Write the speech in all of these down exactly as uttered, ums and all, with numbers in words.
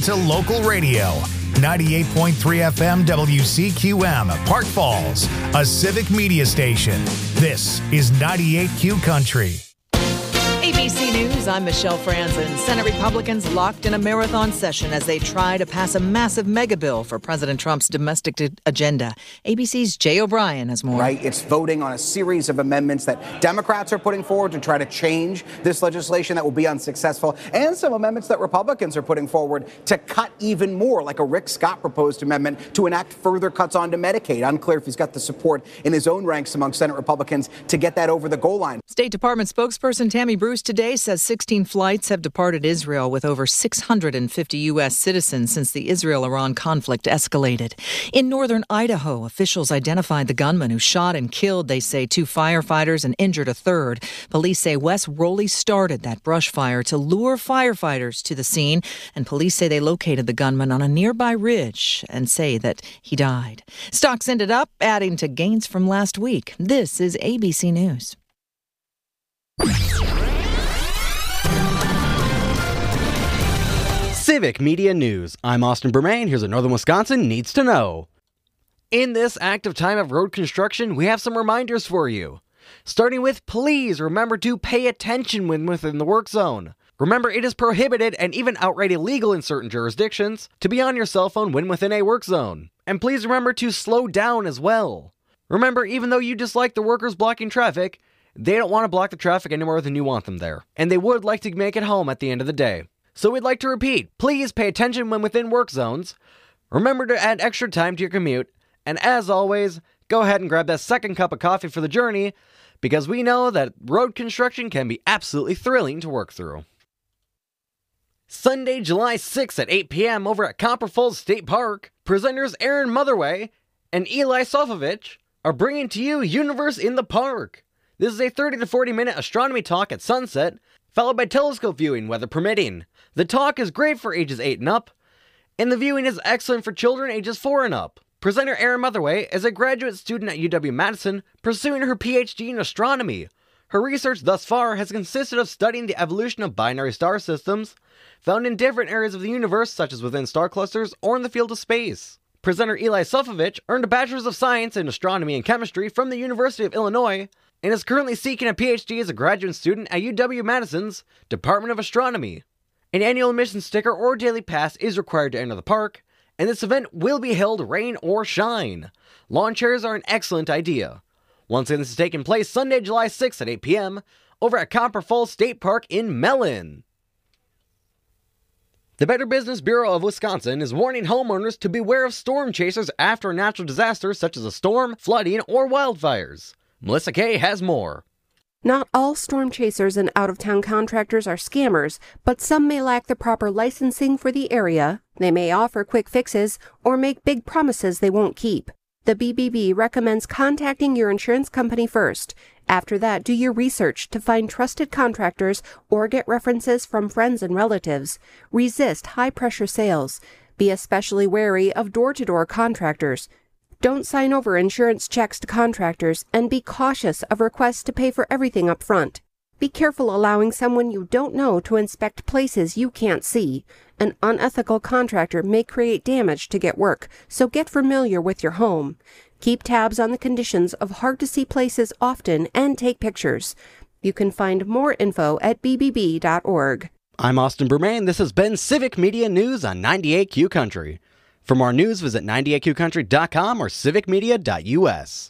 to local radio. ninety-eight point three F M W C Q M, Park Falls, a civic media station. This is ninety-eight Q Country. A B C News, I'm Michelle Franzen. Senate Republicans locked in a marathon session as they try to pass a massive mega bill for President Trump's domestic agenda. A B C's Jay O'Brien has more. Right, it's voting on a series of amendments that Democrats are putting forward to try to change this legislation that will be unsuccessful, and some amendments that Republicans are putting forward to cut even more, like a Rick Scott proposed amendment to enact further cuts onto Medicaid. Unclear if he's got the support in his own ranks among Senate Republicans to get that over the goal line. State Department spokesperson Tammy Bruce today says sixteen flights have departed Israel with over six hundred fifty U S citizens since the Israel-Iran conflict escalated. In northern Idaho, officials identified the gunman who shot and killed, they say, two firefighters and injured a third. Police say Wes Rowley started that brush fire to lure firefighters to the scene, and police say they located the gunman on a nearby ridge and say that he died. Stocks ended up adding to gains from last week. This is A B C News. Civic Media News. I'm Austin Bermain. Here's what Northern Wisconsin needs to know. In this active time of road construction, we have some reminders for you. Starting with, please remember to pay attention when within the work zone. Remember, it is prohibited and even outright illegal in certain jurisdictions to be on your cell phone when within a work zone. And please remember to slow down as well. Remember, even though you dislike the workers blocking traffic, they don't want to block the traffic any more than you want them there. And they would like to make it home at the end of the day. So we'd like to repeat, please pay attention when within work zones. Remember to add extra time to your commute. And as always, go ahead and grab that second cup of coffee for the journey, because we know that road construction can be absolutely thrilling to work through. Sunday, July sixth at eight p.m. over at Copper Falls State Park, presenters Aaron Motherway and Eli Sofovich are bringing to you Universe in the Park. This is a thirty to forty minute astronomy talk at sunset, followed by telescope viewing, weather permitting. The talk is great for ages eight and up, and the viewing is excellent for children ages four and up. Presenter Erin Motherway is a graduate student at U W-Madison pursuing her P H D in astronomy. Her research thus far has consisted of studying the evolution of binary star systems found in different areas of the universe, such as within star clusters or in the field of space. Presenter Eli Sofovich earned a Bachelor's of Science in Astronomy and Chemistry from the University of Illinois and is currently seeking a P H D as a graduate student at U W-Madison's Department of Astronomy. An annual admission sticker or daily pass is required to enter the park, and this event will be held rain or shine. Lawn chairs are an excellent idea. Once again, this is taking place Sunday, July sixth at eight p.m. over at Copper Falls State Park in Mellon. The Better Business Bureau of Wisconsin is warning homeowners to beware of storm chasers after a natural disaster such as a storm, flooding, or wildfires. Melissa Kay has more. Not all storm chasers and out-of-town contractors are scammers, but some may lack the proper licensing for the area. They may offer quick fixes or make big promises they won't keep. The B B B recommends contacting your insurance company first. After that, do your research to find trusted contractors or get references from friends and relatives. Resist high-pressure sales. Be especially wary of door-to-door contractors. Don't sign over insurance checks to contractors, and be cautious of requests to pay for everything up front. Be careful allowing someone you don't know to inspect places you can't see. An unethical contractor may create damage to get work, so get familiar with your home. Keep tabs on the conditions of hard-to-see places often and take pictures. You can find more info at b b b dot org. I'm Austin Bermain. This has been Civic Media News on ninety-eight Q Country. For more news, visit ninety-eight q country dot com or civic media dot u s.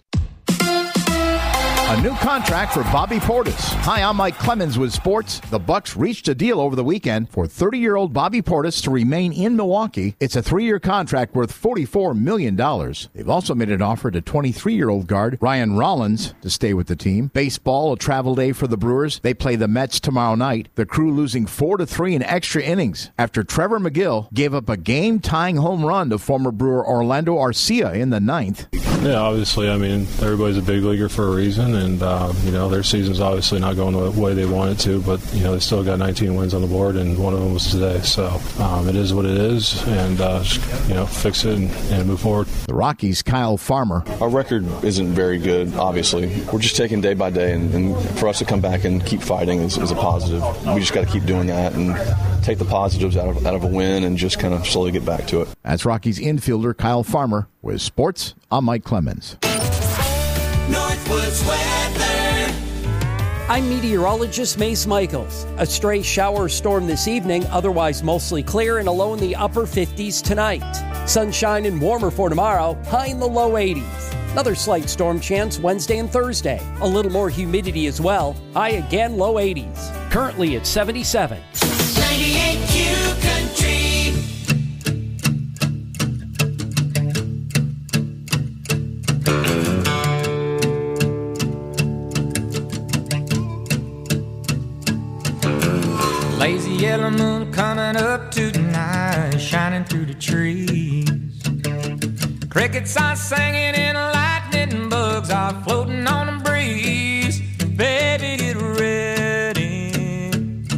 A new contract for Bobby Portis. Hi, I'm Mike Clemens with sports. The Bucks reached a deal over the weekend for thirty-year-old Bobby Portis to remain in Milwaukee. It's a three-year contract worth forty-four million dollars. They've also made an offer to twenty-three-year-old guard Ryan Rollins to stay with the team. Baseball, a travel day for the Brewers. They play the Mets tomorrow night. The Crew losing four to three in extra innings after Trevor McGill gave up a game-tying home run to former Brewer Orlando Arcia in the ninth. Yeah, obviously, I mean, everybody's a big leaguer for a reason. and uh, you know their season's obviously not going the way they want it to, but you know they still got nineteen wins on the board, and one of them was today. So um, it is what it is, and uh, just, you know fix it and, and move forward. The Rockies' Kyle Farmer. Our record isn't very good, obviously. We're just taking day by day, and, and for us to come back and keep fighting is, is a positive. We just got to keep doing that and take the positives out of, out of a win and just kind of slowly get back to it. That's Rockies infielder Kyle Farmer. With sports, I'm Mike Clemens. Northwoods weather. I'm meteorologist Mace Michaels. A stray shower storm this evening, otherwise mostly clear and a low in the upper fifties tonight. Sunshine and warmer for tomorrow, high in the low eighties. Another slight storm chance Wednesday and Thursday. A little more humidity as well, high again low eighties. Currently at seventy-seven. ninety-eight Q Country. Lazy yellow moon coming up tonight, shining through the trees. Crickets are singing and lightning bugs are floating on the breeze. Baby, get ready.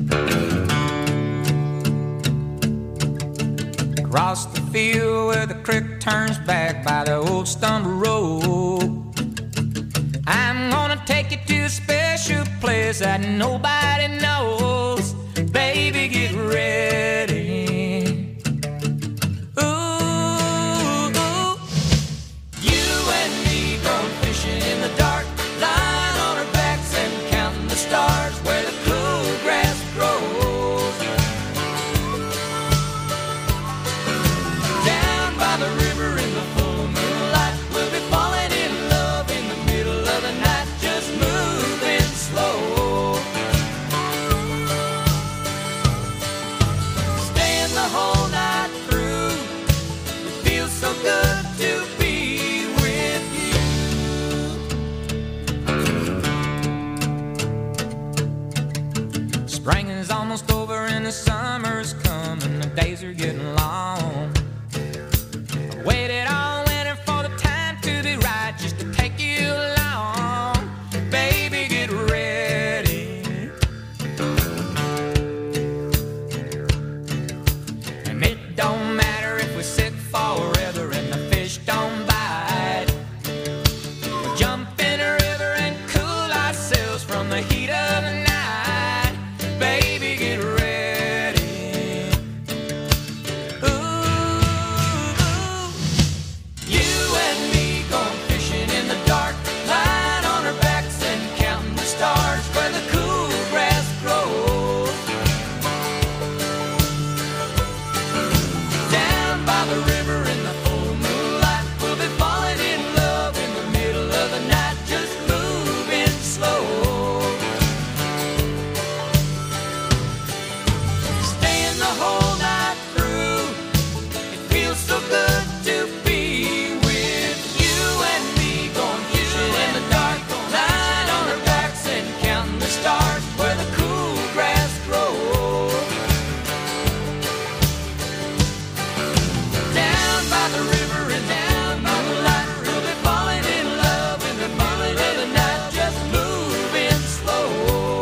Across the field where the creek turns back by the old stumble road, I'm gonna take you to a special place that nobody knows. Baby, get ready. Ooh, ooh. You and me going fishing in the dark, lying on our backs and counting the stars where the cool grass grows. Down by the river in the full moonlight, we'll be falling in love in the middle of the night, just moving slow. Whole night through, it feels so good to be with you. Spring is almost over and the summer's coming, the days are getting long. I waited all winter for the time to be right, just to take you along. Baby, get ready. Don't matter if we sit forever and the fish don't bite. We'll jump in a river and cool ourselves from the heat of the night. Baby, get ready. Ooh, ooh. You and me going fishing in the dark, lying on our backs and counting the stars where the cool grass grows. By the river in the full moonlight, we'll be falling in love in the middle of the night, just moving slow. Staying the whole night through, it feels so good to be with you and me going fishing in the dark, lying on our backs and counting the stars where the cool grass grows. By the river and down by the light, we'll be falling in love in the middle of the night, just moving slow.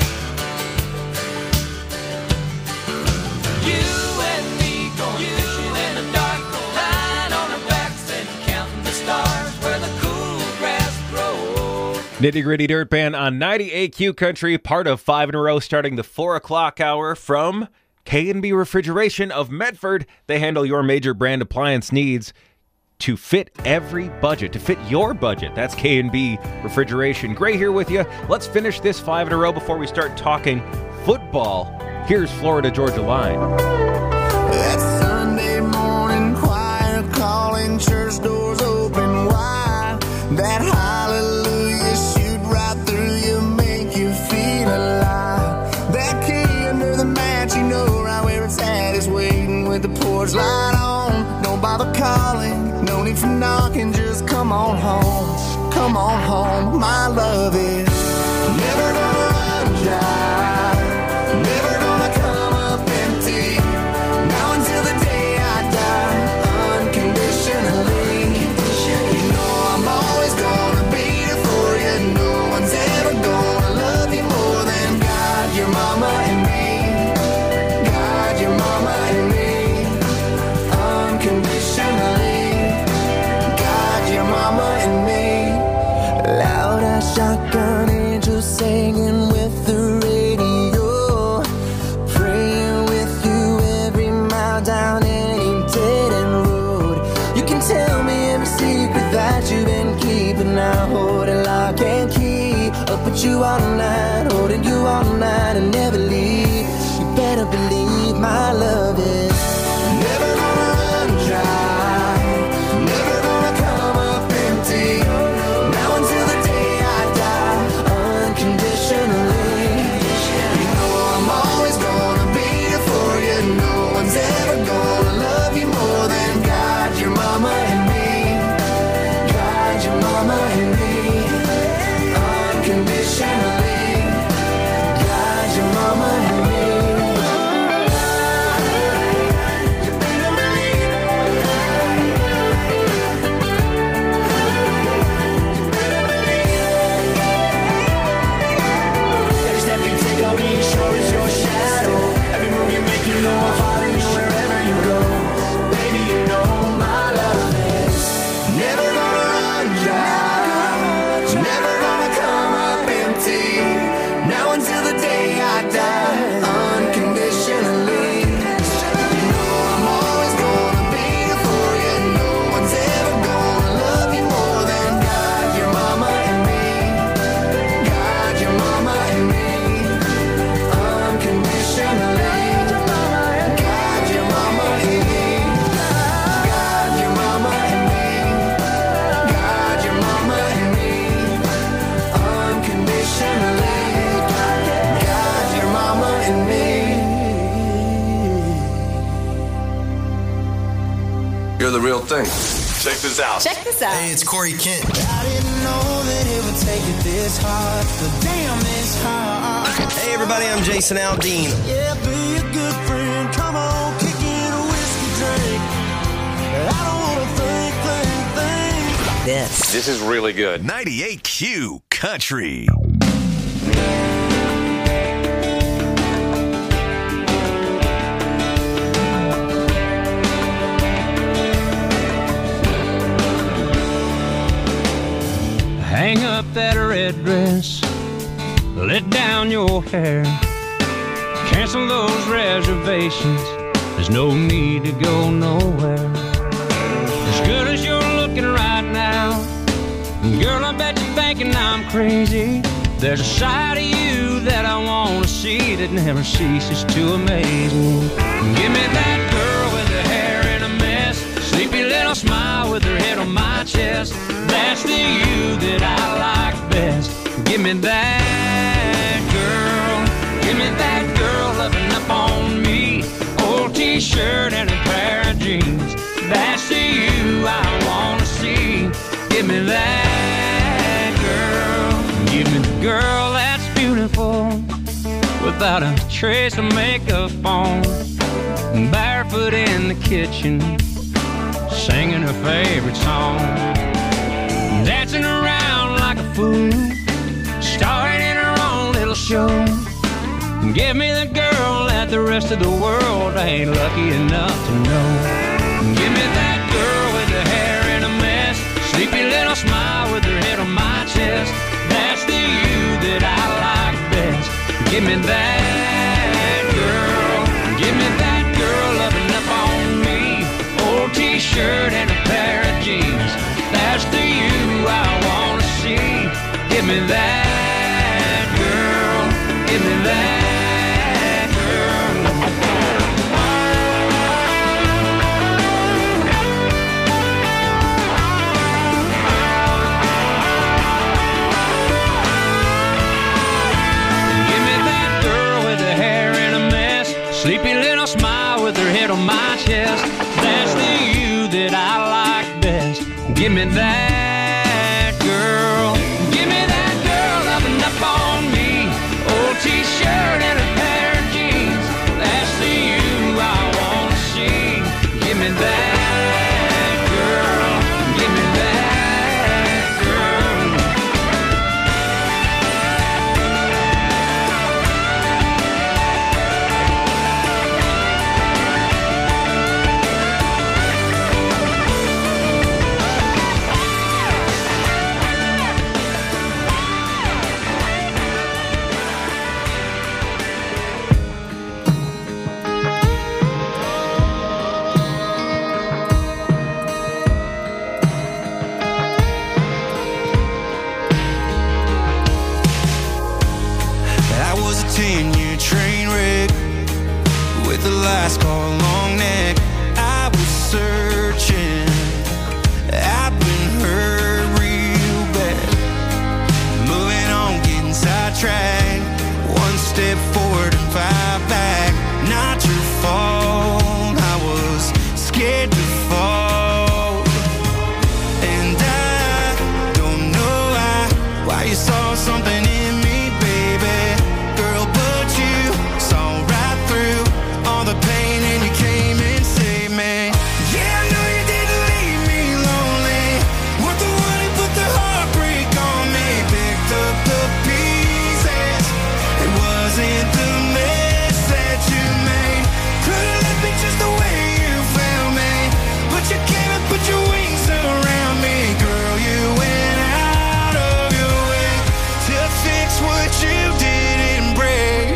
You and me going fishing in the dark, lying on our backs and counting the stars where the cool grass grows. Nitty Gritty Dirt Band on ninety-eight Q Country, part of five in a row, starting the four o'clock hour from K and B Refrigeration of Medford. They handle your major brand appliance needs to fit every budget, to fit your budget. That's K and B Refrigeration. Gray here with you. Let's finish this five in a row before we start talking football. Here's Florida Georgia Line. That Sunday morning choir calling, church doors open wide. That hallelujah shoot right through you, make you feel alive. That key under the mat, you know right where it's at, is waiting with the porch light on. Don't bother calling, no need for knocking, just come on home. Come on home, my love is never gonna run dry, never gonna come up empty, now until the day I die, unconditionally. You know I'm always gonna be there for you, no shotgun angel singing with the radio, praying with you every mile down any dead end road. You can tell me every secret that you've been keeping. I hold it lock and key, up with you all night, holding you all night and never leave. You better believe my love is never gonna run dry, never gonna come up empty. Now until the day I die, unconditionally. You know I'm always gonna be here for you. No one's ever gonna love you more than God, your mama and me. God, your mama and me. Unconditionally. God, your mama and me. Every step you take on me sure is your shadow. Every move you make, you know I'll follow you wherever you go. Baby, you know my love is never gonna run dry, never gonna come up empty. Now until the day I die, unconditionally. You know I'm always gonna be here for you. No one's ever gonna love you more than God, your mama and me. God, your mama and me. Unconditionally. God, your mama and me. God, your mama and me. God, your mama and me. Unconditionally. God, your mama and me. You're the real thing. Check this out. Check this out. Hey, it's Corey Kent. I didn't know that it would take it this hard, but damn, it's hard. Hey, everybody, I'm Jason Aldean. Yeah, be a good friend. Come on, kick in a whiskey drink. I don't wanna think, think, think. This. This is really good. ninety-eight Q Country. Hang up that red dress, let down your hair, cancel those reservations, there's no need to go nowhere. As good as you're looking right now, girl, I bet you're thinking I'm crazy. There's a side of you that I want to see that never ceases to amaze me. Give me that girl with her hair in a mess, sleepy little smile with her head on my chest. That's the you that I like best. Give me that girl. Give me that girl loving up on me. Old t-shirt and a pair of jeans. That's the you I want to see. Give me that girl. Give me the girl that's beautiful, without a trace of makeup on, barefoot in the kitchen, singing her favorite song, dancing around like a fool, starring in her own little show. Give me the girl that the rest of the world ain't lucky enough to know. Give me that girl with the hair in a mess, sleepy little smile with her head on my chest. That's the you that I like best. Give me that girl. Give me that girl loving up on me. Old t-shirt and a pair of jeans. That's the you I want to see. Give me that girl. Give me that sleepy little smile with her head on my chest. That's the you that I like best. Give me that girl. Give me that girl loving up on me. Old t-shirt and a pair of jeans. That's the you I want to see. Give me that girl. Give me that girl. scared to fall. And I don't know why, why you saw something in me, baby. Girl, but you saw right through all the pain and you came and saved me. Yeah, I know you didn't leave me lonely. Weren't the one who put the heartbreak on me. Picked up the pieces. It wasn't the mess that you made. Could've left me just the way you found me. But you came and put your wings around me. Girl, you went out of your way to fix what you didn't break.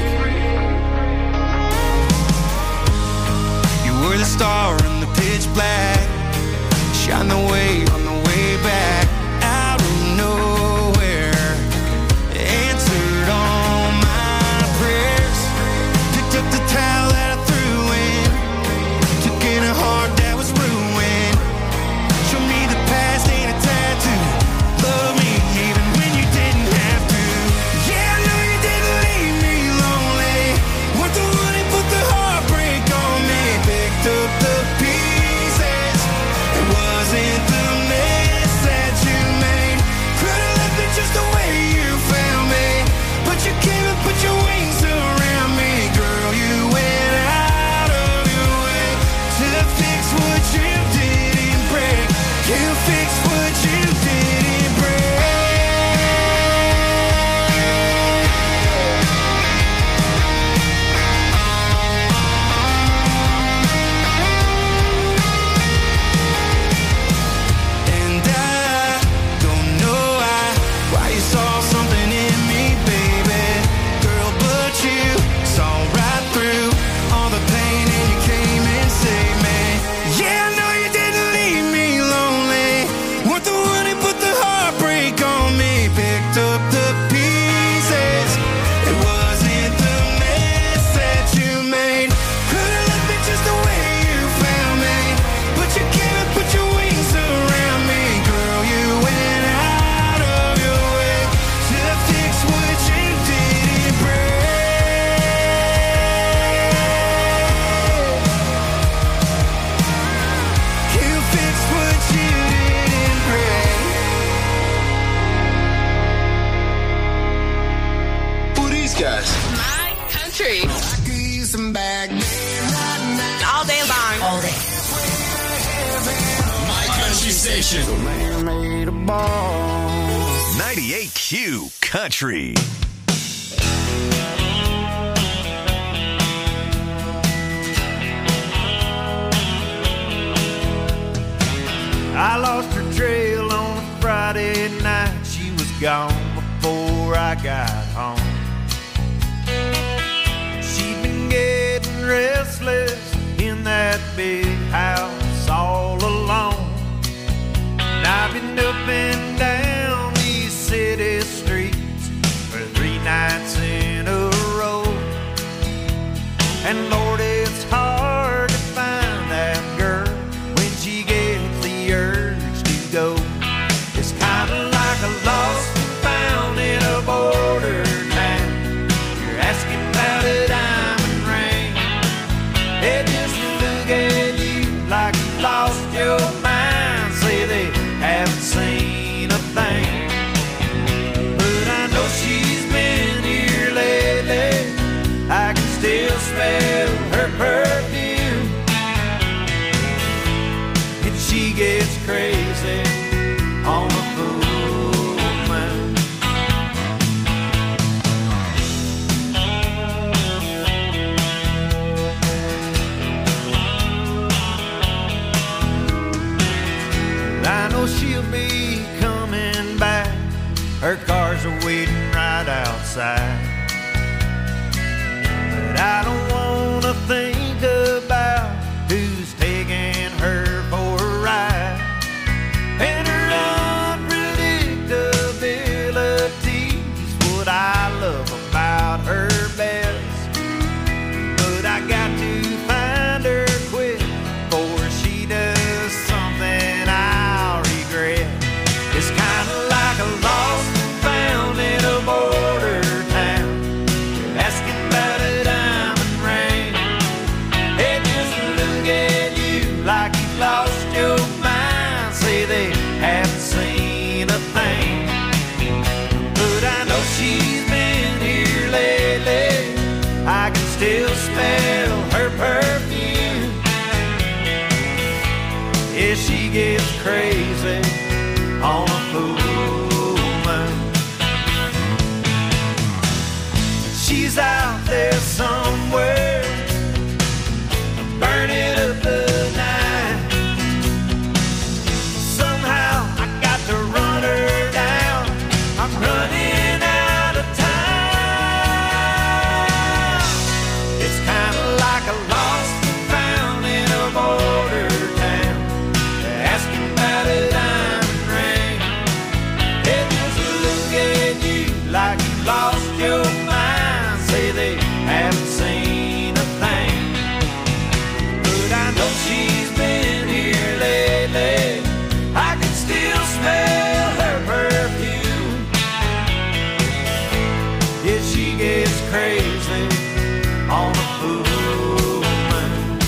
You were the star in the pitch black. Shine the way on the way back. Out of nowhere, answered all my prayers. Picked up the towel that I threw in. Took in a heart that was ruined. Show me the past ain't a tattoo. Love me even when you didn't have to. Yeah, I know you didn't leave me lonely. Weren't the one who put the heartbreak on me. Picked up the pieces. It wasn't the mess that you made. Could've left me just the way you found me. But you came and put your wings around me. Girl, you went out of your way to fix what you didn't break. You fixed what you didn't break. And I don't know why, why you saw something in me, baby. Girl, but you saw right through all the pain and you came and saved me. Yeah, I know you didn't leave me lonely. Weren't the one who put the heartbreak on me. Picked up the pieces. It wasn't the mess that you made. Could've left me just the way you found me. But you came and put your wings around me. Girl, you went out of your way to fix what you didn't break. You fixed what you didn't break. Who are these guys? My country. I could use some back All day long. All day. My Country Station. man made a ball. ninety-eight Q Country. I lost her trail on a Friday night. She was gone before I got home. She'd been getting restless in that big house all alone. And I've been up and down these city streets for three nights in a row. And Lord, it's hard to find that girl when she gets the urge to go. It's kind of like a lost and found in a border town. You're asking about a diamond ring. They just look at you like you lost your mind. Say they haven't seen a thing. But I know she's been here lately. I can still smell her perfume. And she gets crazy on a full moon. I know she'll be coming back. Her cars are waiting right outside. But I don't wanna think about who's taking her for a ride. lost your mind, say they haven't seen a thing. But I know she's been here lately, I can still smell her perfume. Yeah, she gets crazy on a full moon. She's out there somewhere, burning up the night. Somehow I got to run her down, I'm running out of time. It's kind of like a lost and found in a border town, asking about a diamond ring. They just look at you like you lost your mind, say they haven't seen a thing. But I know she's been here lately, I can still smell her perfume. Yeah, she gets crazy on a full moon.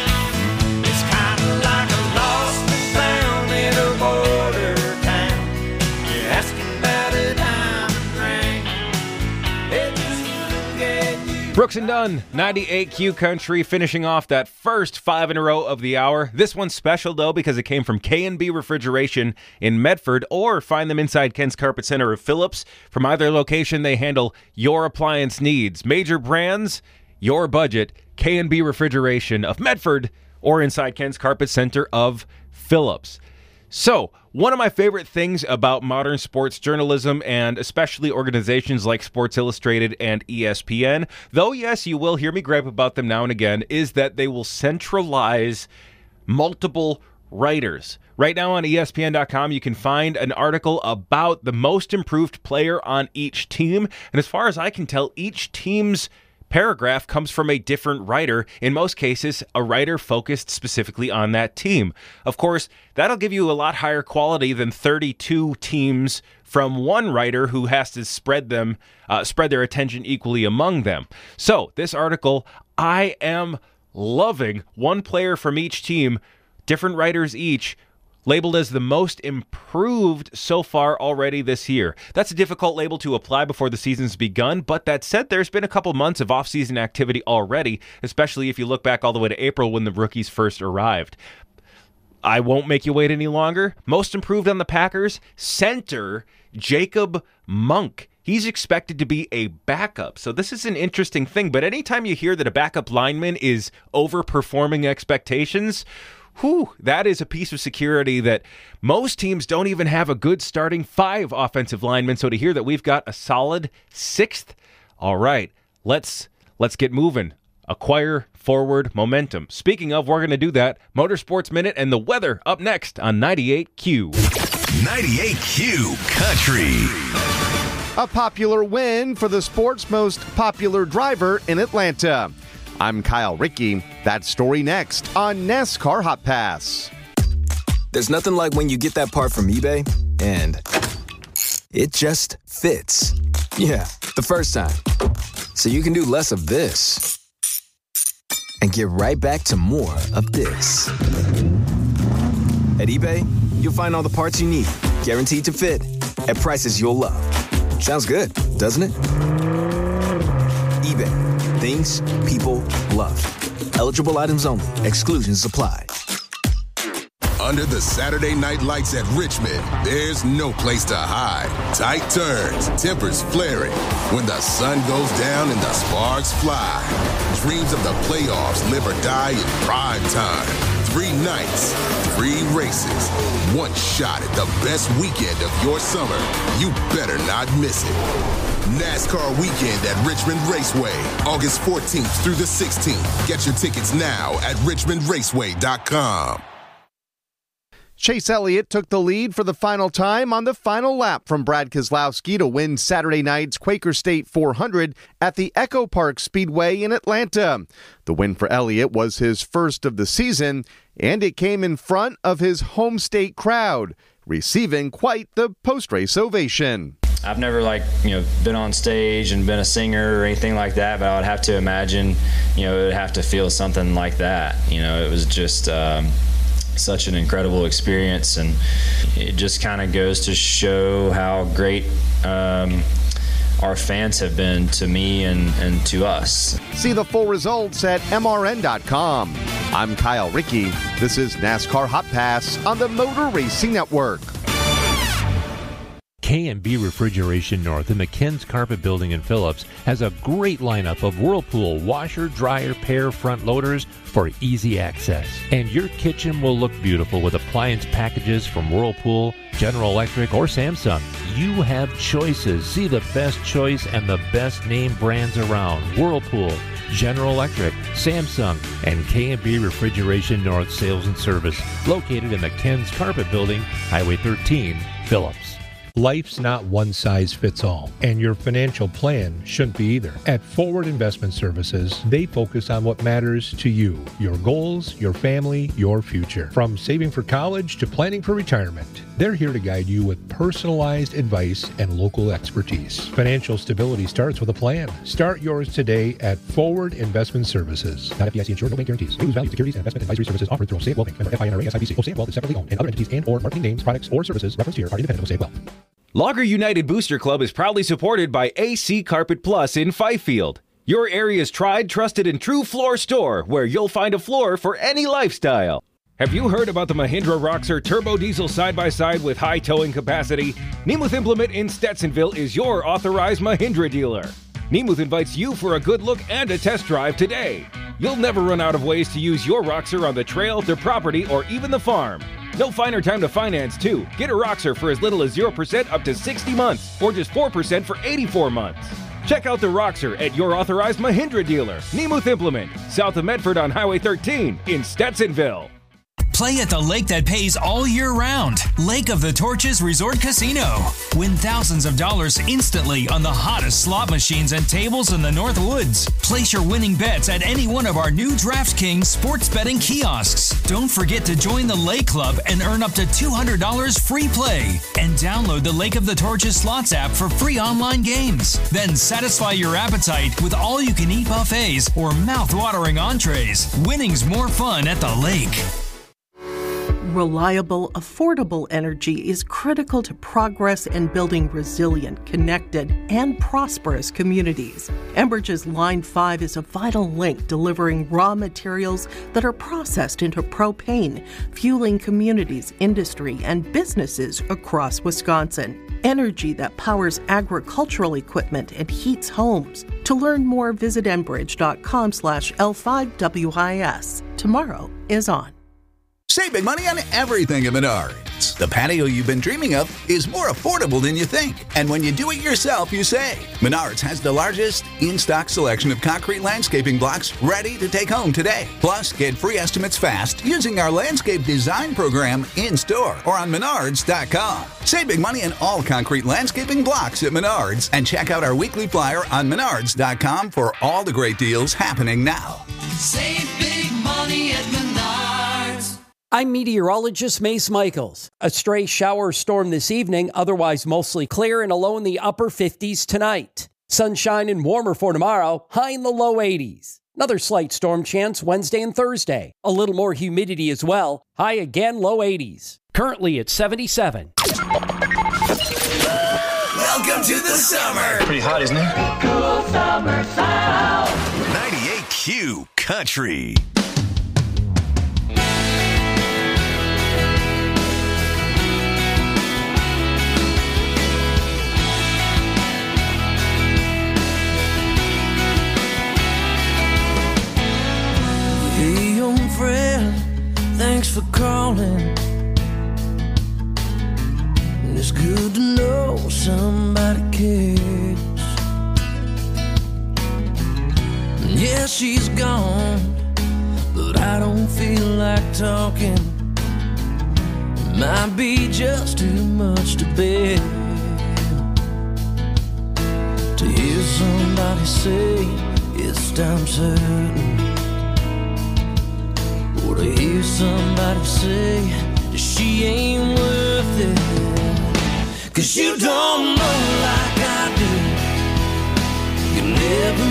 It's kind of like a lost and found in a border town, you're asking about a diamond ring. They just look at you. Brooks and Dunn, ninety-eight Q Country, finishing off that first five in a row of the hour. This one's special, though, because it came from K and B Refrigeration in Medford, or find them inside Ken's Carpet Center of Phillips. From either location, they handle your appliance needs. Major brands, your budget, K and B Refrigeration of Medford, or inside Ken's Carpet Center of Phillips. So, one of my favorite things about modern sports journalism, and especially organizations like Sports Illustrated and E S P N, though yes, you will hear me gripe about them now and again, is that they will centralize multiple writers. Right now on E S P N dot com, you can find an article about the most improved player on each team, and as far as I can tell, each team's paragraph comes from a different writer, in most cases a writer focused specifically on that team. Of course, that'll give you a lot higher quality than thirty-two teams from one writer who has to spread them uh, spread their attention equally among them. So this article, I am loving. One player from each team, different writers each, labeled as the most improved so far already this year. That's a difficult label to apply before the season's begun, but that said, there's been a couple months of off-season activity already, especially if you look back all the way to April when the rookies first arrived. I won't make you wait any longer. Most improved on the Packers, center Jacob Monk. He's expected to be a backup, so this is an interesting thing, but anytime you hear that a backup lineman is overperforming expectations, whew, that is a piece of security that most teams don't even have a good starting five offensive linemen. So to hear that we've got a solid sixth, all right, let's let's get moving. Acquire forward momentum. Speaking of, we're going to do that. Motorsports Minute and the weather up next on ninety-eight Q. ninety-eight Q Country. A popular win for the sport's most popular driver in Atlanta. I'm Kyle Rickey. That story next on NASCAR Hot Pass. There's nothing like when you get that part from eBay and it just fits. Yeah, the first time. So you can do less of this and get right back to more of this. At eBay, you'll find all the parts you need, guaranteed to fit, at prices you'll love. Sounds good, doesn't it? eBay. Things people love. Eligible items only. Exclusions apply. Under the Saturday night lights at Richmond, there's no place to hide. Tight turns, tempers flaring. When the sun goes down and the sparks fly. Dreams of the playoffs live or die in prime time. Three nights, three races, one shot at the best weekend of your summer. You better not miss it. NASCAR Weekend at Richmond Raceway, August fourteenth through the sixteenth. Get your tickets now at richmond raceway dot com. Chase Elliott took the lead for the final time on the final lap from Brad Keselowski to win Saturday night's Quaker State four hundred at the Echo Park Speedway in Atlanta. The win for Elliott was his first of the season, and it came in front of his home state crowd, receiving quite the post-race ovation. I've never, like, you know, been on stage and been a singer or anything like that, but I would have to imagine, you know, it would have to feel something like that. You know, it was just, um, such an incredible experience, and it just kind of goes to show how great um, our fans have been to me and, and to us. See the full results at M R N dot com. I'm Kyle Rickey. This is NASCAR Hot Pass on the Motor Racing Network. K and B Refrigeration North in the Ken's Carpet Building in Phillips has a great lineup of Whirlpool washer, dryer, pair front loaders for easy access. And your kitchen will look beautiful with appliance packages from Whirlpool, General Electric, or Samsung. You have choices. See the best choice and the best name brands around. Whirlpool, General Electric, Samsung, and K and B Refrigeration North Sales and Service, located in the Ken's Carpet Building, Highway thirteen, Phillips. Life's not one size fits all, and your financial plan shouldn't be either. At Forward Investment Services, they focus on what matters to you, your goals, your family, your future. From saving for college to planning for retirement, they're here to guide you with personalized advice and local expertise. Financial stability starts with a plan. Start yours today at Forward Investment Services. Not F D I C insured, no bank guarantees. May lose value. Securities and investment advisory services offered through Osaic Wealth Bank. Member F I N R A S I B C. Osaic Wealth is separately owned, and other entities and or marketing names, products, or services referenced here are independent of Osaic Wealth. Logger United Booster Club is proudly supported by A C Carpet Plus in Fifield, your area's tried, trusted, and true floor store where you'll find a floor for any lifestyle. Have you heard about the Mahindra Roxor Turbo Diesel side-by-side with high towing capacity? Nemuth Implement in Stetsonville is your authorized Mahindra dealer. Nemuth invites you for a good look and a test drive today. You'll never run out of ways to use your Roxor on the trail, the property, or even the farm. No finer time to finance, too. Get a Roxor for as little as zero percent up to sixty months, or just four percent for eighty-four months. Check out the Roxor at your authorized Mahindra dealer, Nemuth Implement, south of Medford on Highway thirteen in Stetsonville. Play at the lake that pays all year round. Lake of the Torches Resort Casino. Win thousands of dollars instantly on the hottest slot machines and tables in the North Woods. Place your winning bets at any one of our new DraftKings sports betting kiosks. Don't forget to join the Lake Club and earn up to two hundred dollars free play. And download the Lake of the Torches Slots app for free online games. Then satisfy your appetite with all-you-can-eat buffets or mouth-watering entrees. Winning's more fun at the lake. Reliable, affordable energy is critical to progress and building resilient, connected, and prosperous communities. Enbridge's Line five is a vital link delivering raw materials that are processed into propane, fueling communities, industry, and businesses across Wisconsin. Energy that powers agricultural equipment and heats homes. To learn more, visit enbridge.com slash L5WIS. Tomorrow is on. Save big money on everything at Menards. The patio you've been dreaming of is more affordable than you think. And when you do it yourself, you save. Menards has the largest in-stock selection of concrete landscaping blocks ready to take home today. Plus, get free estimates fast using our landscape design program in-store or on menards dot com. Save big money on all concrete landscaping blocks at Menards. And check out our weekly flyer on menards dot com for all the great deals happening now. Save big money at Menards. I'm meteorologist Mace Michaels. A stray shower storm this evening, otherwise mostly clear and a low in the upper fifties tonight. Sunshine and warmer for tomorrow, high in the low eighties. Another slight storm chance Wednesday and Thursday. A little more humidity as well, high again low eighties. Currently at seventy-seven. Welcome to the summer. Pretty hot, isn't it? Cool summer sound. ninety-eight Q Country. Hey, young friend, thanks for calling. It's good to know somebody cares. Yeah, she's gone, but I don't feel like talking. It might be just too much to bear to hear somebody say it's time certain. Or to hear somebody say that she ain't worth it. Cause you don't know like I do. You never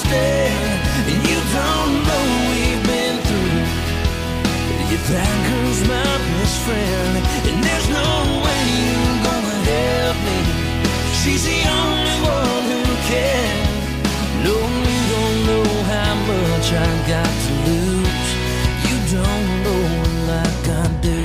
understand. And you don't know we've been through. You're that girl's girl's my best friend, and there's no way you're gonna help me. She's the only one who can. No, you don't know how much I got to lose. You don't know her like I do.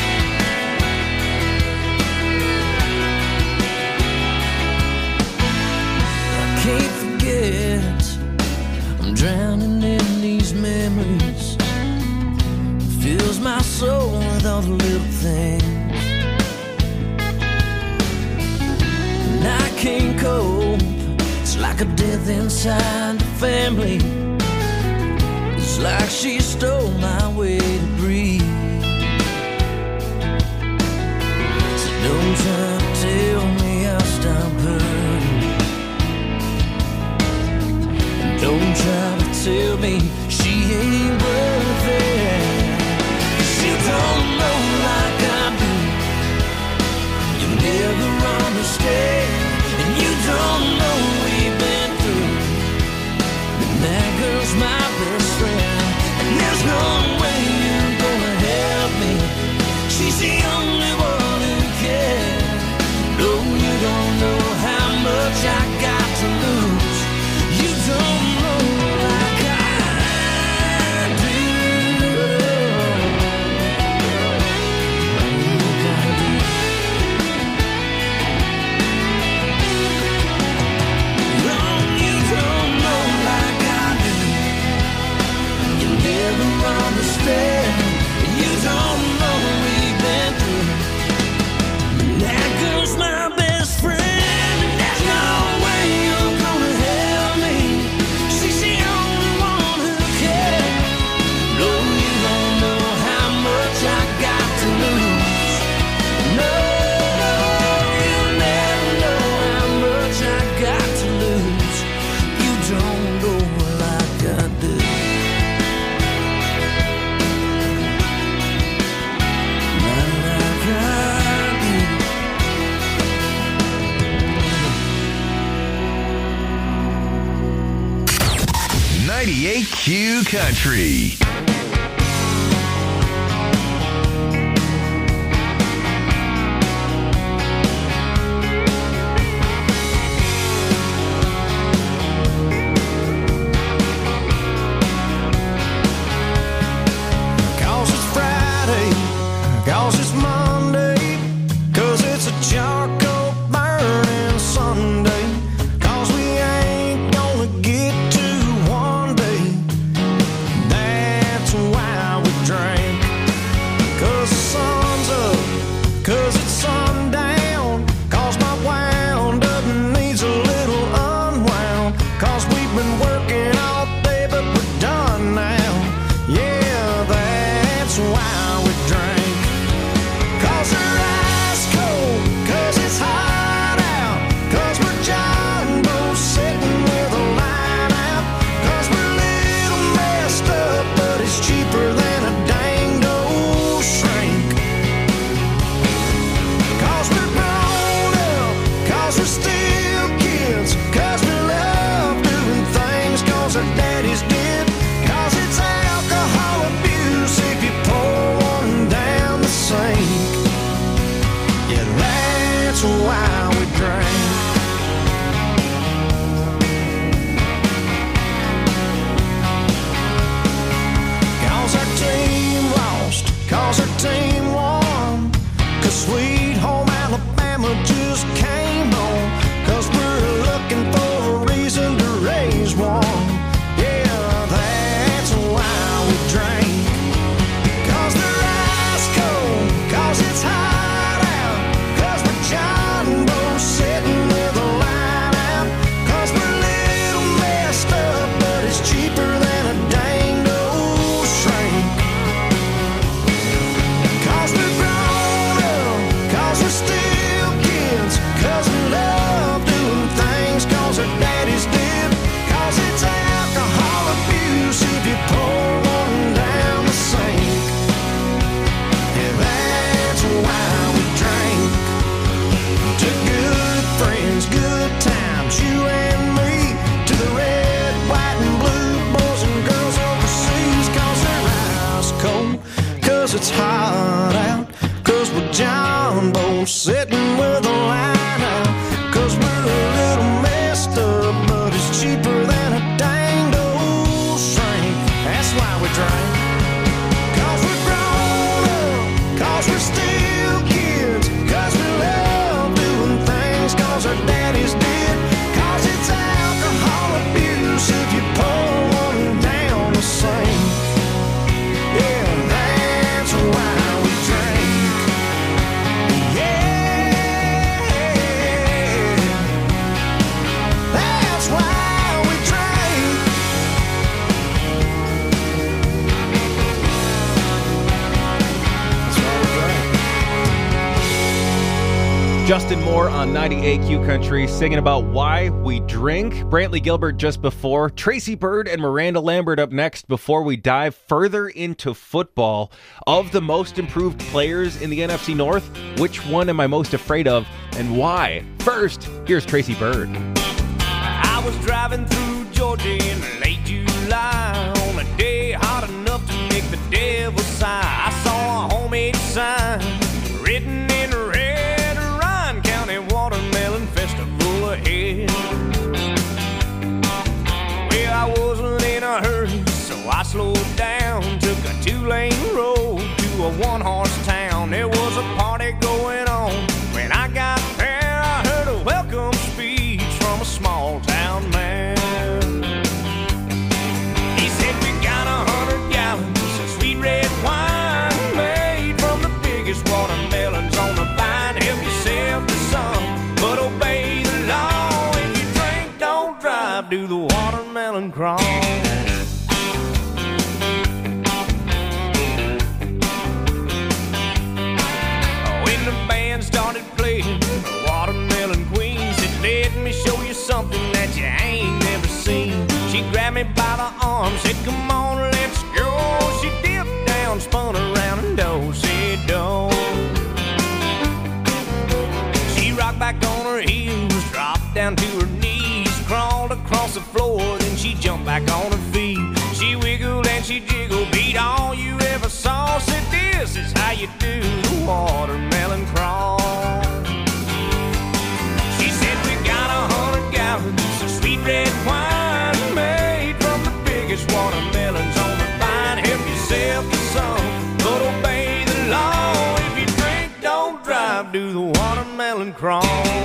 I can't forget, I'm drowning in these memories. Fills my soul with all the little things. And I can't cope. It's like a death inside the family. It's like she stole my way to breathe. So don't try to tell me I'll stop hurting. And don't try to tell me she ain't worth it. You don't know like I do. You'll never understand. And you don't know we've been through. And that girl's my best friend. And there's no way you're gonna help me. She's the only one who can. No, you don't know how much I got to lose. You don't know like I do. Understand, and you don't know what we've been through. And that girl's my best friend, and there's no way you're gonna help me. She's the only one who can. No, you don't know how much I got to lose. No, you'll never know how much I got to lose. You don't know like I do. ninety-eight Q Country. Cause it's Friday, cause it's Monday, cause it's a charcoal burning Sunday, cause we ain't gonna get to one day. That John boat sitting with a line out. Cause we're a little messed up, but it's cheaper than a danged old shrink. That's why we drink. Cause we're grown up, cause we're still kids, cause we love doing things cause our daddies did. Cause it's alcohol abuse if you pour one down the sink. Yeah, that's why we drink. Yeah, that's why we drink. That's why we drink. Justin Moore on ninety-eight Q Country singing about why we drink. Brantley Gilbert just before. Tracy Bird and Miranda Lambert up next before we dive further into football. Of the most improved players in the N F C North, which one am I most afraid of and why? First, here's Tracy Bird. I was driving through Georgia in late July on a day hot enough to make the devil sigh. I saw a homemade sign written in red, Ryan County Watermelon Festival ahead. Well, I wasn't in a hurry, so I slowed down, took a two-lane road to a one-horse town. There was a party going on. When I got there, I heard a welcome speech from a small-town man. He said, we got a hundred gallons of sweet red wine made from the biggest watermelons on the vine. Help yourself to some, but obey the law. If you drink, don't drive, do the watermelon crawl. When the band started playing the Watermelon Queen, said, let me show you something that you ain't never seen. She grabbed me by the arm, said, come on, let's go. She dipped down, spun around, and do-si-do. She rocked back on her heels, dropped down to her knees, crawled across the floor, then she jumped back on her feet. She wiggled and she jiggled, beat all you ever saw. Said, this is how you do the watermelon crawl. She said, we got a hundred gallons of sweet red wine made from the biggest watermelons on the vine. Help yourself to some, but obey the law. If you drink, don't drive, do the watermelon crawl.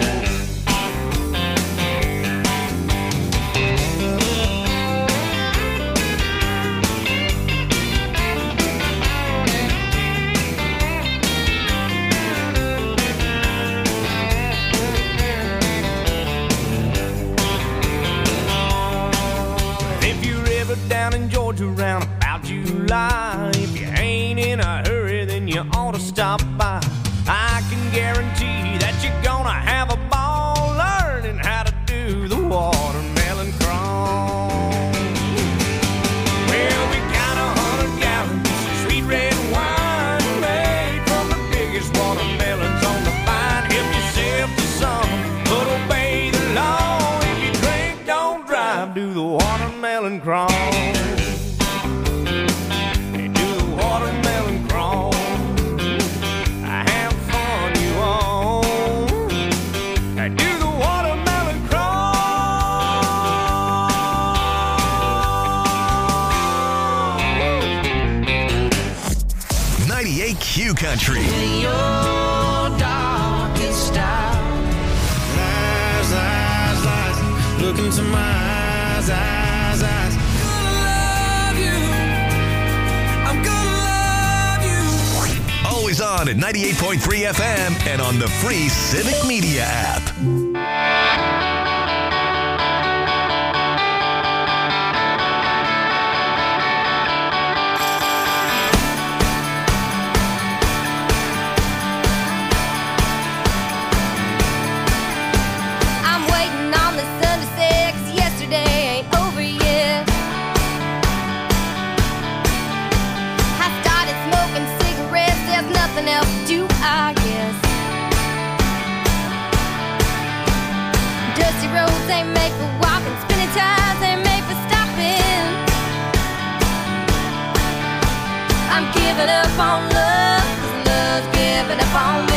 Down in Georgia around about July, if you ain't in a hurry, then you ought to stop by. I can guarantee that you're gonna have a ball learning how to do the watermelon crawl. Well, we got a hundred gallons of sweet red wine made from the biggest watermelons on the vine. Help yourself to some, but obey the law. If you drink, don't drive, do the watermelon crawl. Q Country. In your darkest hour, lies, lies, lies, look into my eyes, eyes, eyes. Gonna love you, I'm gonna love you. Always on at ninety-eight point three F M and on the free Civic Media app. Up on love, 'cause love's giving up on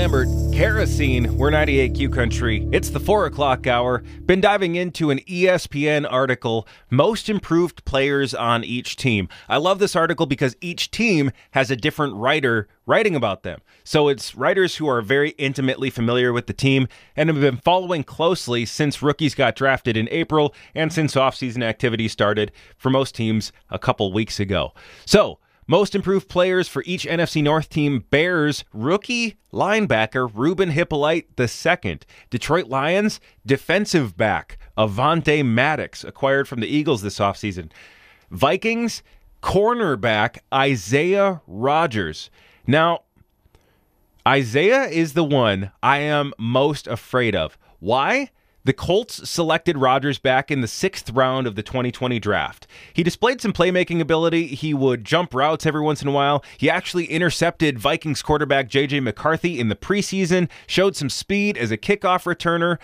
Lambert, Kerosene. We're ninety-eight Q Country. It's the four o'clock hour. Been diving into an E S P N article, Most Improved Players on Each Team. I love this article because each team has a different writer writing about them. So it's writers who are very intimately familiar with the team and have been following closely since rookies got drafted in April and since offseason activity started for most teams a couple weeks ago. So, most improved players for each N F C North team: Bears rookie linebacker Ruben Hippolyte the second. Detroit Lions defensive back Avonte Maddox, acquired from the Eagles this offseason. Vikings cornerback Isaiah Rodgers. Now, Isaiah is the one I am most afraid of. Why? The Colts selected Rodgers back in the sixth round of the twenty twenty draft. He displayed some playmaking ability. He would jump routes every once in a while. He actually intercepted Vikings quarterback J J McCarthy in the preseason, showed some speed as a kickoff returner.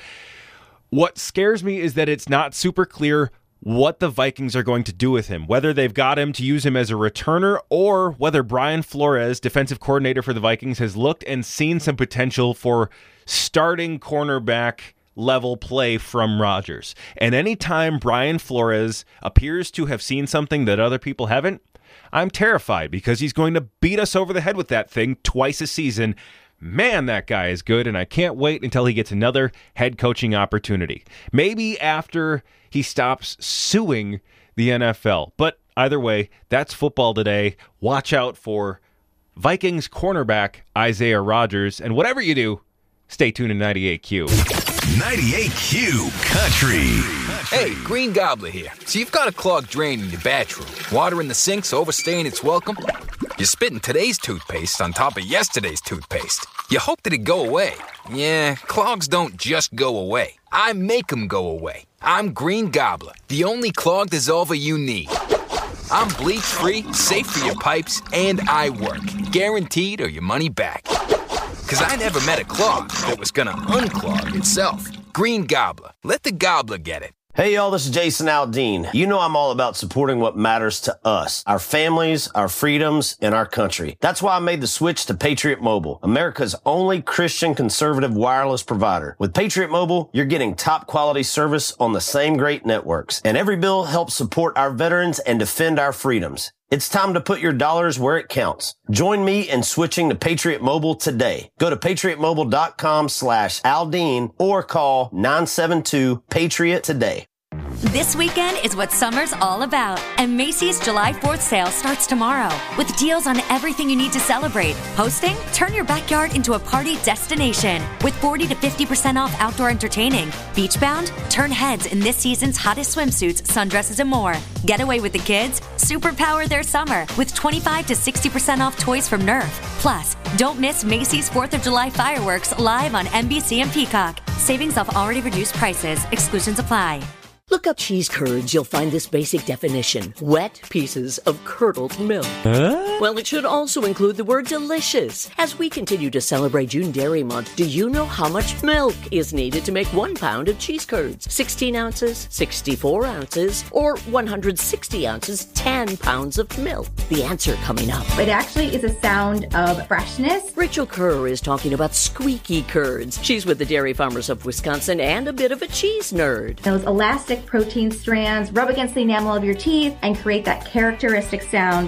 What scares me is that it's not super clear what the Vikings are going to do with him, whether they've got him to use him as a returner or whether Brian Flores, defensive coordinator for the Vikings, has looked and seen some potential for starting cornerback level play from Rodgers. And anytime Brian Flores appears to have seen something that other people haven't, I'm terrified because he's going to beat us over the head with that thing twice a season. Man, that guy is good, and I can't wait until he gets another head coaching opportunity. Maybe after he stops suing the N F L. But either way, that's football today. Watch out for Vikings cornerback Isaiah Rodgers. And whatever you do, stay tuned to ninety-eight Q. ninety-eight Q Country. Hey, Green Gobbler here. So you've got a clogged drain in your bathroom. Water in the sink's overstaying its welcome. You're spitting today's toothpaste on top of yesterday's toothpaste. You hope that it go away. Yeah, clogs don't just go away. I make them go away. I'm Green Gobbler, the only clog dissolver you need. I'm bleach-free, safe for your pipes, and I work. Guaranteed or your money back. Because I never met a clog that was going to unclog itself. Green Gobbler. Let the gobbler get it. Hey y'all, this is Jason Aldean. You know I'm all about supporting what matters to us, our families, our freedoms, and our country. That's why I made the switch to Patriot Mobile, America's only Christian conservative wireless provider. With Patriot Mobile, you're getting top quality service on the same great networks, and every bill helps support our veterans and defend our freedoms. It's time to put your dollars where it counts. Join me in switching to Patriot Mobile today. Go to patriotmobile.com slash Aldean or call nine seven two Patriot today. This weekend is what summer's all about, and Macy's July fourth sale starts tomorrow with deals on everything you need to celebrate. Hosting? Turn your backyard into a party destination with forty to fifty percent off outdoor entertaining. Beachbound? Turn heads in this season's hottest swimsuits, sundresses, and more. Get away with the kids? Superpower their summer with twenty-five to sixty percent off toys from Nerf. Plus, don't miss Macy's fourth of July fireworks live on N B C and Peacock. Savings off already reduced prices. Exclusions apply. Look up cheese curds, you'll find this basic definition. Wet pieces of curdled milk. Huh? Well, it should also include the word delicious. As we continue to celebrate June Dairy Month, do you know how much milk is needed to make one pound of cheese curds? sixteen ounces, sixty-four ounces, or one hundred sixty ounces, ten pounds of milk? The answer coming up. It actually is a sound of freshness. Rachel Kerr is talking about squeaky curds. She's with the Dairy Farmers of Wisconsin and a bit of a cheese nerd. Those elastic protein strands rub against the enamel of your teeth and create that characteristic sound.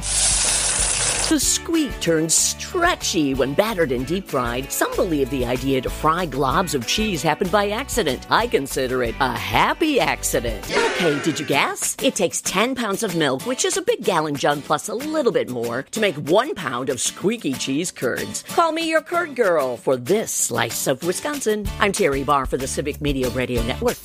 The squeak turns stretchy when battered and deep fried. Some believe the idea to fry globs of cheese happened by accident. I consider it a happy accident. Okay, did you guess? It takes ten pounds of milk, which is a big gallon jug plus a little bit more, to make one pound of squeaky cheese curds. Call me your curd girl for this slice of Wisconsin. I'm Terry Barr for the Civic Media Radio Network.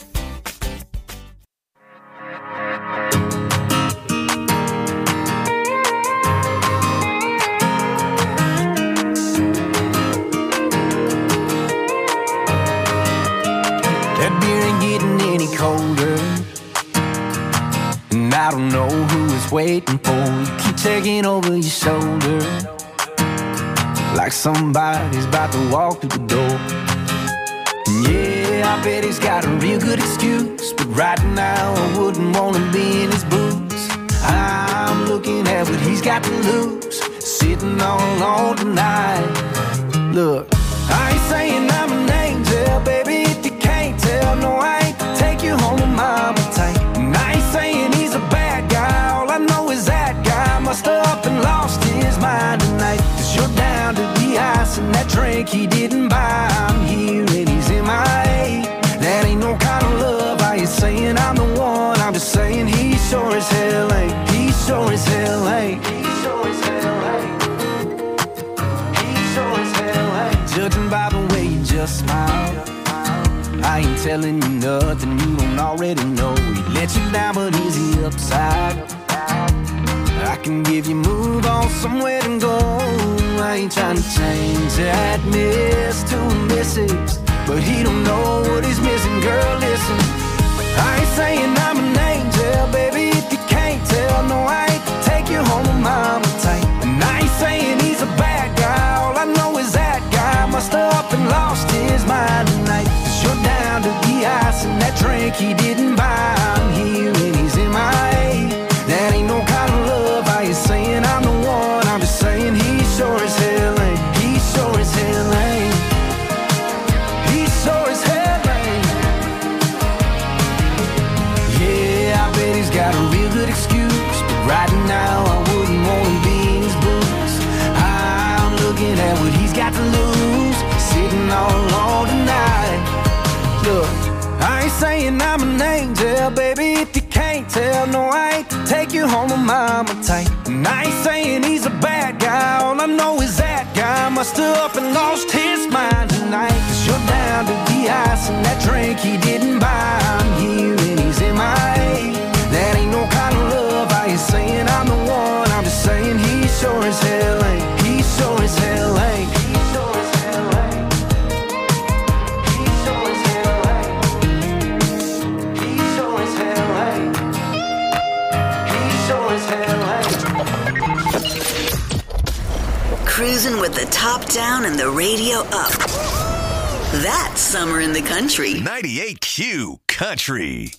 Colder, and I don't know who is waiting for you. Keep taking over your shoulder, like somebody's about to walk through the door. And yeah, I bet he's got a real good excuse, but right now I wouldn't want to be in his boots. I'm looking at what he's got to lose, sitting all alone tonight. Look, I ain't saying I'm an angel, baby, if you can't tell. No, I ain't to take you home with mama tight. And I ain't saying he's a bad guy. All I know is that guy must have up and lost his mind tonight. Cause you're down to the ice and that drink he didn't buy. I'm here and he's in my A. That ain't no kind of love. I ain't saying I'm the one. I'm just saying he sure as hell ain't. He sure as hell ain't. He sure as hell ain't. He sure as hell ain't. Judging by the way you just smile, I ain't telling you nothing you don't already know. He let you down, but is he upside? I can give you move on somewhere to go. I ain't trying to change that miss to a missus, but he don't know what he's missing. Girl, listen, I ain't saying I'm an angel, baby, if you can't tell. No, I ain't to take you home with mama tight. And I ain't saying he's a bad guy. All I know is that guy must have up and lost his mind tonight. Cause you're down to the ice and that drink he didn't buy. I'm here and he's in my A. That ain't no kind of love. I ain't saying I'm the one. I'm just saying he sure as hell ain't. He sure as hell ain't. He sure as hell ain't. Yeah, I bet he's got a real good excuse, but right now I wouldn't want to be in his boots. I'm looking at what he's got to lose, sitting all alone tonight. Look, I ain't saying I'm an angel, baby, if you can't tell. No, I ain't to take you home with mama tight. And I ain't saying he's a bad guy. All I know is that guy must have up and lost his mind tonight. Cause you're down to the ice and that drink he didn't buy. I'm here and he's in my A. That ain't no kind of love. I ain't saying I'm the one. I'm just saying he sure as hell ain't. He sure as hell ain't. He sure as hell ain't. He sure as hell ain't. He sure as hell ain't. He sure as hell ain't. Cruising with the top down and the radio up. That's summer in the country. ninety-eight Q Country.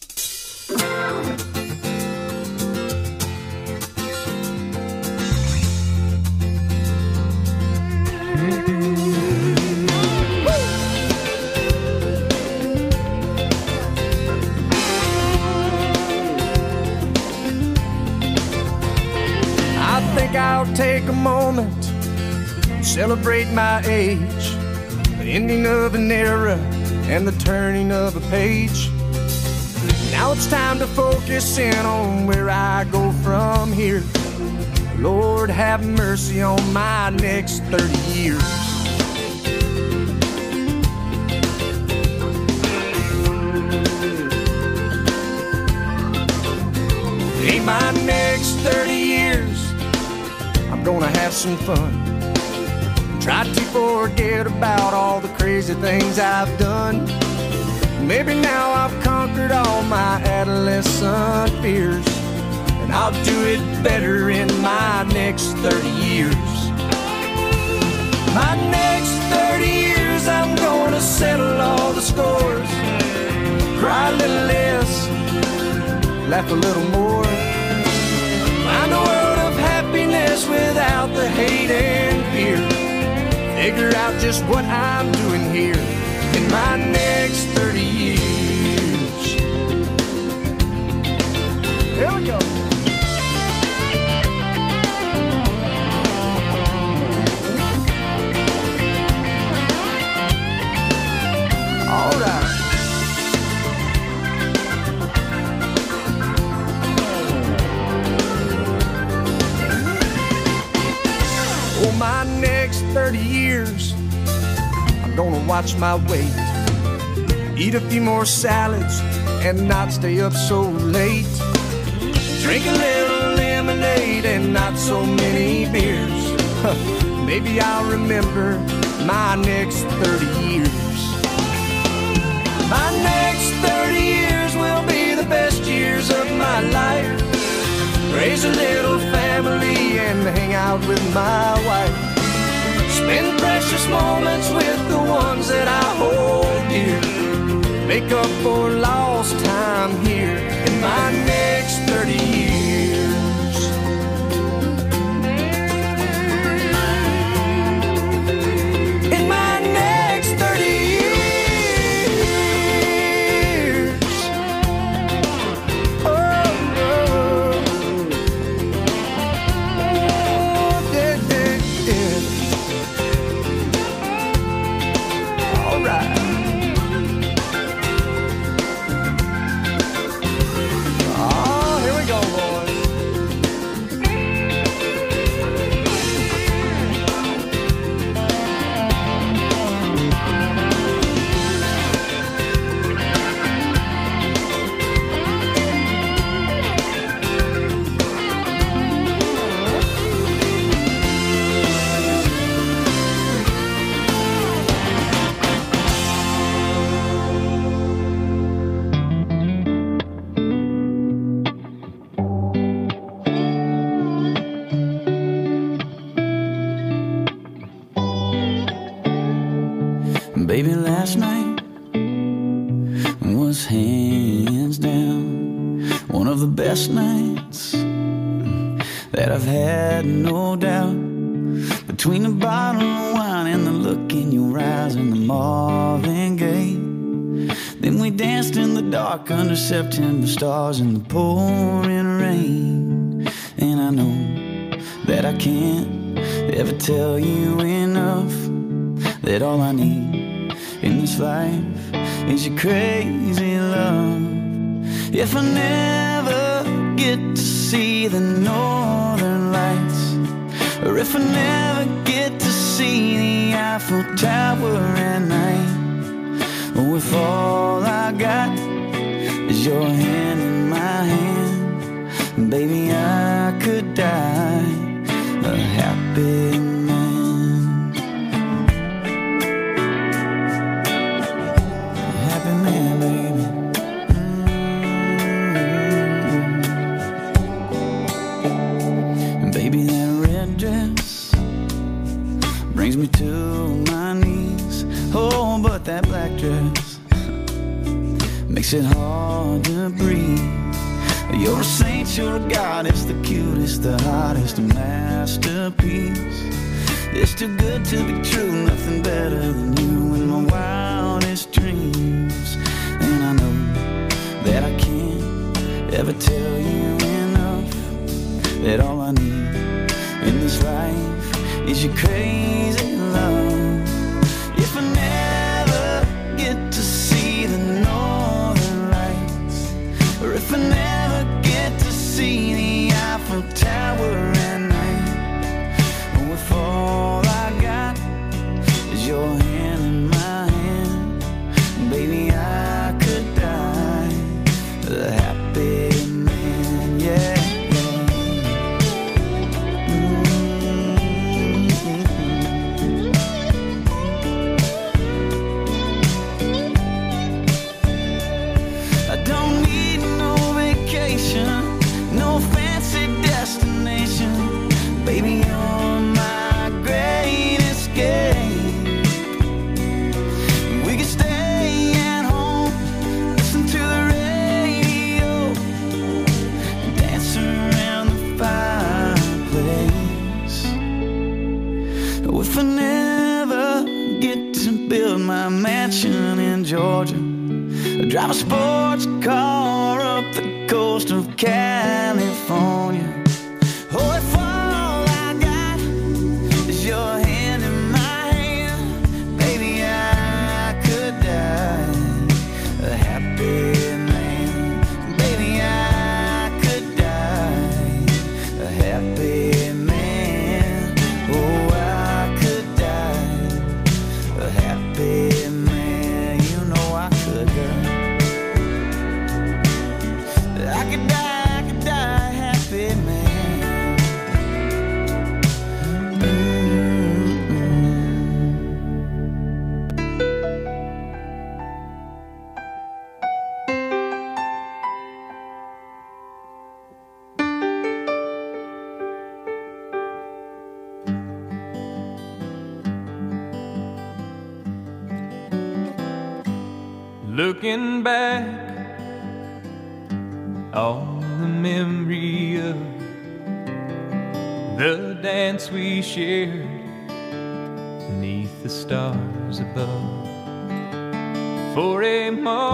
I think I'll take a moment, celebrate my age, the ending of an era and the turning of a page. Now it's time to focus in on where I go from here. Lord, have mercy on my next thirty years. In my next thirty years, I'm gonna have some fun. Try to forget about all the crazy things I've done. Maybe now I've conquered all my adolescent fears, and I'll do it better in my next thirty years. My next thirty years, I'm gonna settle all the scores, cry a little less, laugh a little more, find a world of happiness without the hate and fear, figure out just what I'm doing here in my next thirty years. Here we go. All right. For my next thirty years, I'm gonna watch my weight, eat a few more salads and not stay up so late, drink a little lemonade and not so many beers. Maybe I'll remember my next thirty years. My next thirty years will be the best years of my life. Raise a little family and hang out with my wife. Spend precious moments with the ones that I hold dear. Make up for lost time here in my next thirty years. In my next Baby, last night was hands down one of the best nights that I've had, no doubt. Between the bottle of wine and the look in your eyes and the Marvin Gaye, then we danced in the dark under September stars in the pouring rain. And I know that I can't ever tell you enough that all I need in this life is your crazy love. If I never get to see the northern lights, or if I never get to see the Eiffel Tower at night, or if all I got is your hand in my hand, baby, I could die a happy man. A happy man, baby. Mm-hmm. Baby, that red dress brings me to my knees. Oh, but that black dress makes it hard to breathe. You're a saint, you're a goddess, the cutest, the hottest, a masterpiece. It's too good to be true, nothing better than you in my wildest dreams. And I know that I can't ever tell you enough that all I need in this life is your crazy love. If I never get to see the northern lights, or if I never get to see the Eiffel Tower at night, or if all I got is your hand in my hand, baby, I could die a happy man, yeah. No fancy destination, baby, you're my great escape. We can stay at home, listen to the radio, dance around the fireplace. Oh, if I never get to build my mansion in Georgia, I drive a sports car up the coast of California. Oh, if all I got is your hand in my hand, baby, I could die a happy man. Baby, I could die a happy man. Oh, I could die a happy man. You know I could, girl. I could die, I could die happy, man. Looking back on the memory of the dance we shared beneath the stars above. For a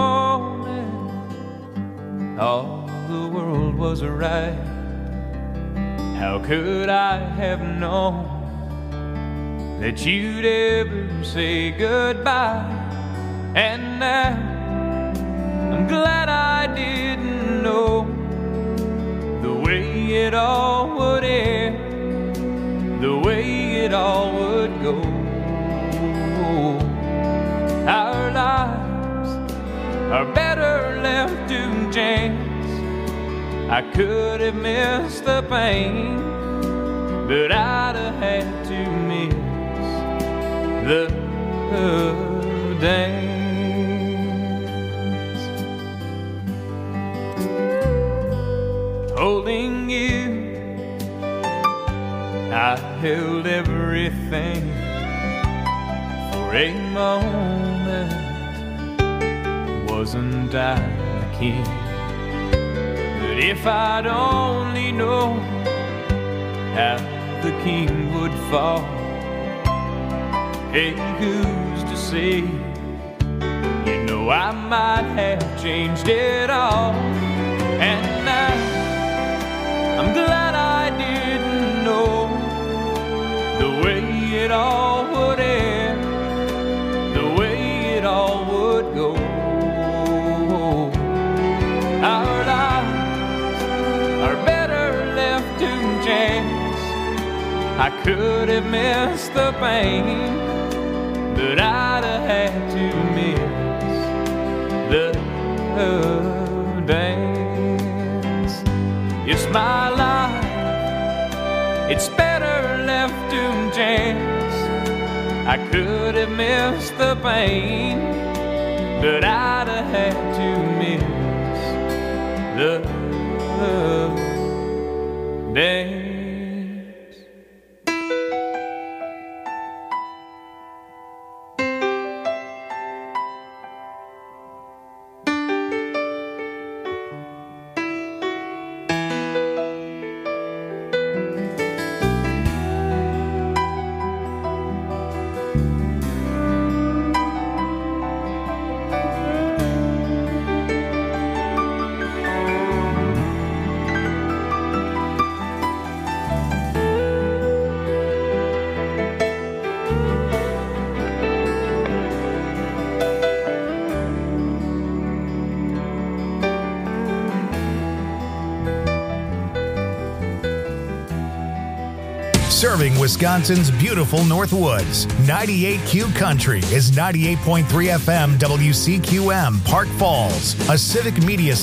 moment, all the world was right. How could I have known that you'd ever say goodbye? And now I'm glad I didn't know the way it all would end, the way it all would go. Our lives are better left to chance. I could have missed the pain, but I'd have had to miss the dance. Holding you, I held everything for a moment. wasn't I the king? But if I'd only known how the king would fall, hey, who's to say? You know I might have changed it all. And now I'm glad I didn't know the way it all would end, the way it all would go. Our lives are better left to chance. I could have missed the pain, but I'd have had to miss the dance. It's my life, it's better left to chance. I could have missed the pain, but I'd have had to miss the dance. Serving Wisconsin's beautiful North Woods. ninety-eight Q Country is ninety-eight point three F M W C Q M, Park Falls, a Civic Media